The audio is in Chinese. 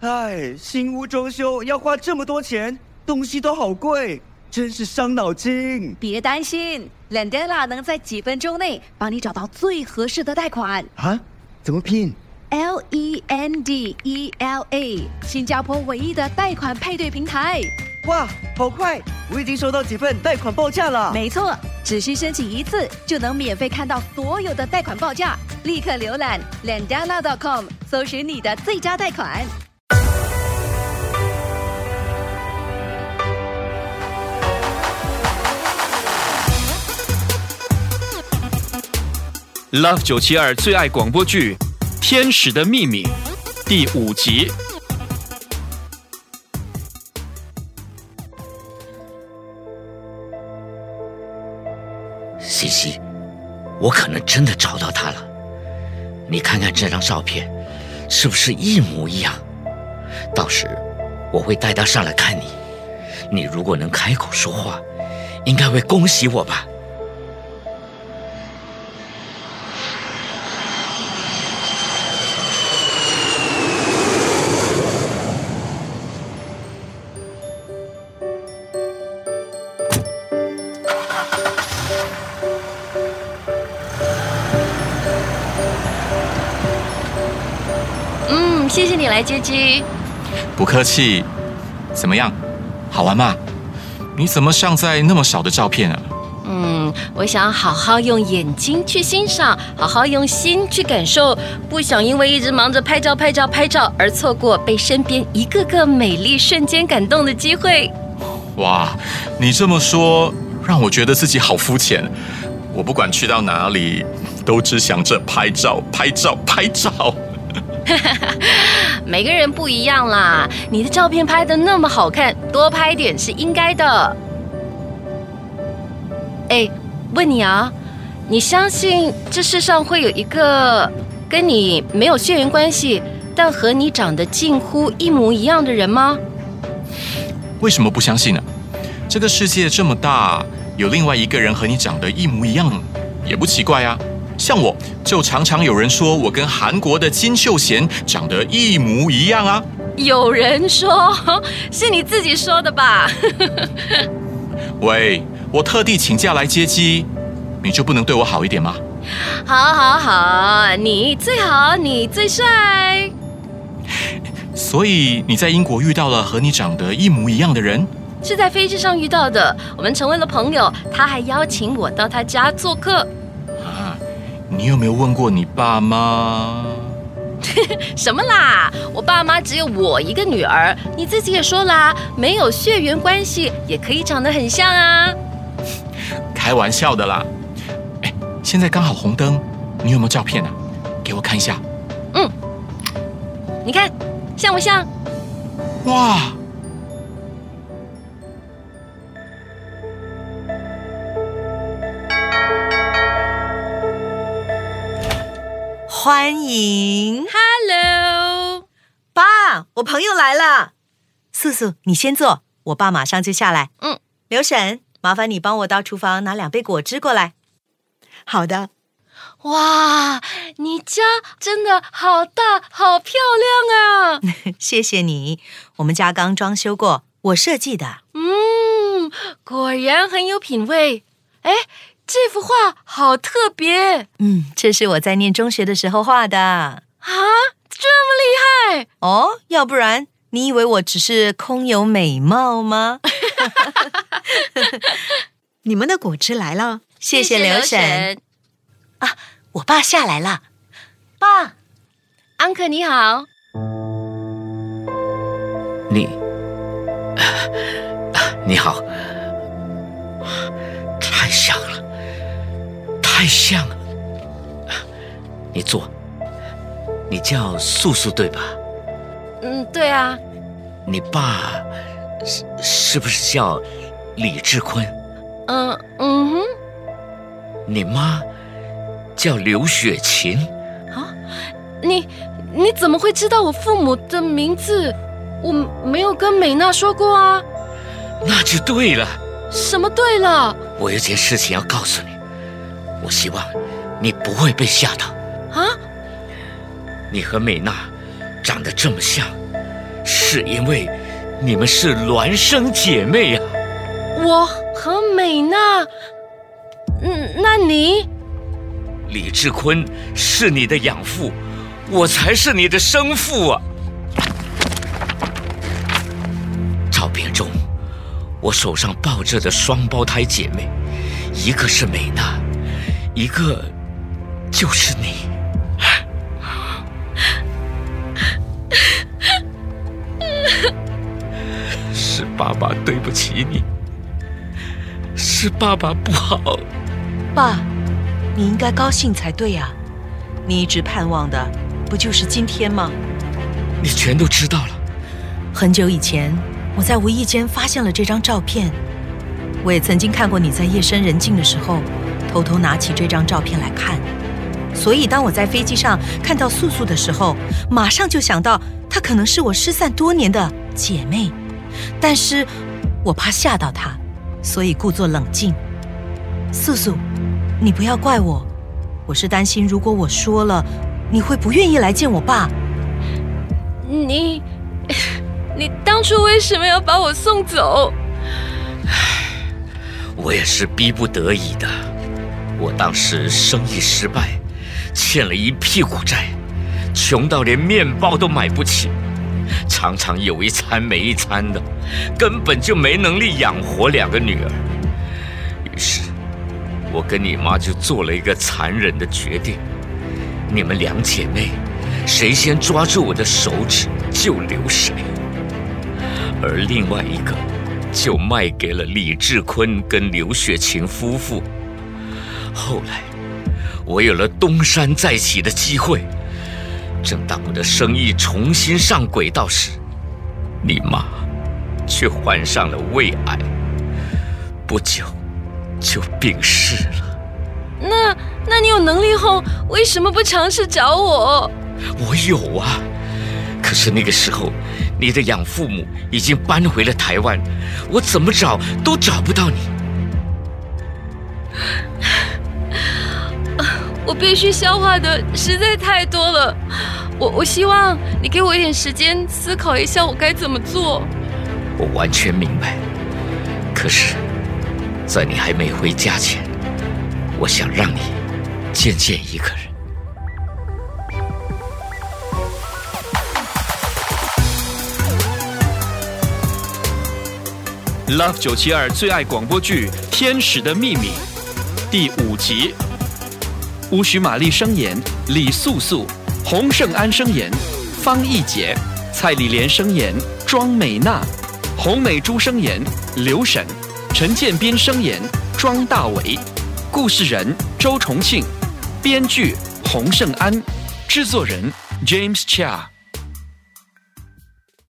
哎，新屋装修要花这么多钱，东西都好贵，真是伤脑筋。 别担心 ，Lendela 能在几分钟内帮你找到最合适的贷款。 啊？怎么拼 ？Lendela， 新加坡唯一的贷款配对平台。 哇，好快！我已经收到几份贷款报价了。 没错，只需申请一次就能免费看到所有的贷款报价。立刻浏览 Lendela.com， 搜寻你的最佳贷款。 Love 972最爱广播剧《天使的秘密》第5集。 西西，我可能真的找到他了。你看看这张照片，是不是一模一样？到时我会带他上来看你。你如果能开口说话，应该会恭喜我吧。 谢谢你来接机。 不客气。怎么样，好玩吗？你怎么像在那么少的照片啊？ 我想好好用眼睛去欣赏，好好用心去感受，不想因为一直忙着拍照而错过被身边一个个美丽瞬间感动的机会。 哇，你这么说让我觉得自己好肤浅。我不管去到哪里都只想着拍照。 每个人不一样啦，你的照片拍得那么好看，多拍点是应该的。问你啊，你相信这世上会有一个跟你没有血缘关系，但和你长得近乎一模一样的人吗？ 为什么不相信呢？这个世界这么大，有另外一个人和你长得一模一样也不奇怪啊。像我就常常有人说我跟韩国的金秀贤长得一模一样啊。 有人说，是你自己说的吧？ 喂，我特地请假来接机，你就不能对我好一点吗？ 好，你最好，你最帅。 所以你在英国遇到了和你长得一模一样的人？ 是在飞机上遇到的，我们成为了朋友，他还邀请我到他家做客。 你有没有问过你爸妈？ 什么啦？我爸妈只有我一个女儿，你自己也说啦，没有血缘关系也可以长得很像啊。 开玩笑的啦。现在刚好红灯，你有没有照片啊？给我看一下。 你看像不像？ 哇！ 欢迎 ，Hello， 爸，我朋友来了。素素，你先坐，我爸马上就下来。刘婶，麻烦你帮我到厨房拿2杯果汁过来。 好的。 哇，你家真的好大，好漂亮啊！ 谢谢你，我们家刚装修过，我设计的。 果然很有品味。这幅画好特别。 这是我在念中学的时候画的。啊， 这么厉害哦？要不然你以为我只是空有美貌吗？ 你们的果汁来了。 谢谢刘婶。啊，我爸下来了。爸， 安可你好。 你好。太像了，太像了。你坐。你叫素素对吧？ 对啊。 你爸是不是叫李志坤？你妈叫刘雪琴。 啊，你怎么会知道我父母的名字？我没有跟美娜说过啊。 那就对了。 什么对了？ 我有件事情要告诉你，我希望你不会被吓到。 啊？ 你和美娜长得这么像， 是因为你们是孪生姐妹呀。 我和美娜，那你？ 李志坤是你的养父，我才是你的生父啊。照片中，我手上抱着的双胞胎姐妹，一个是美娜，一个就是你。是爸爸对不起你，是爸爸不好。 爸，你应该高兴才对呀，你一直盼望的不就是今天吗？ 你全都知道了。 很久以前，我在无意间发现了这张照片，我也曾经看过你在夜深人静的时候偷偷拿起这张照片来看，所以当我在飞机上看到素素的时候，马上就想到她可能是我失散多年的姐妹，但是我怕吓到她，所以故作冷静。素素，你不要怪我，我是担心如果我说了，你会不愿意来见我爸。 你当初为什么要把我送走？ 我也是逼不得已的。我当时生意失败，欠了一屁股债，穷到连面包都买不起，常常有一餐没一餐的，根本就没能力养活2个女儿。于是我跟你妈就做了一个残忍的决定，你们2姐妹谁先抓住我的手指就留谁，而另外一个就卖给了李志坤跟刘雪琴夫妇。后来我有了东山再起的机会，正当我的生意重新上轨道时，你妈却患上了胃癌，不久就病逝了。 那你有能力后为什么不尝试找我？ 我有啊，可是那个时候你的养父母已经搬回了台湾，我怎么找都找不到你。 我必须消化的实在太多了，我希望你给我一点时间思考一下我该怎么做。 我完全明白，可是在你还没回家前，我想让你见见一个人。 Love 972最爱广播剧《天使的秘密》第5集，乌许玛丽声演李素素，洪胜安声演方逸杰，蔡丽莲声演庄美娜，洪美珠声演刘沈，陈建斌声演庄大伟，故事人周重庆，编剧洪胜安，制作人 James Chia。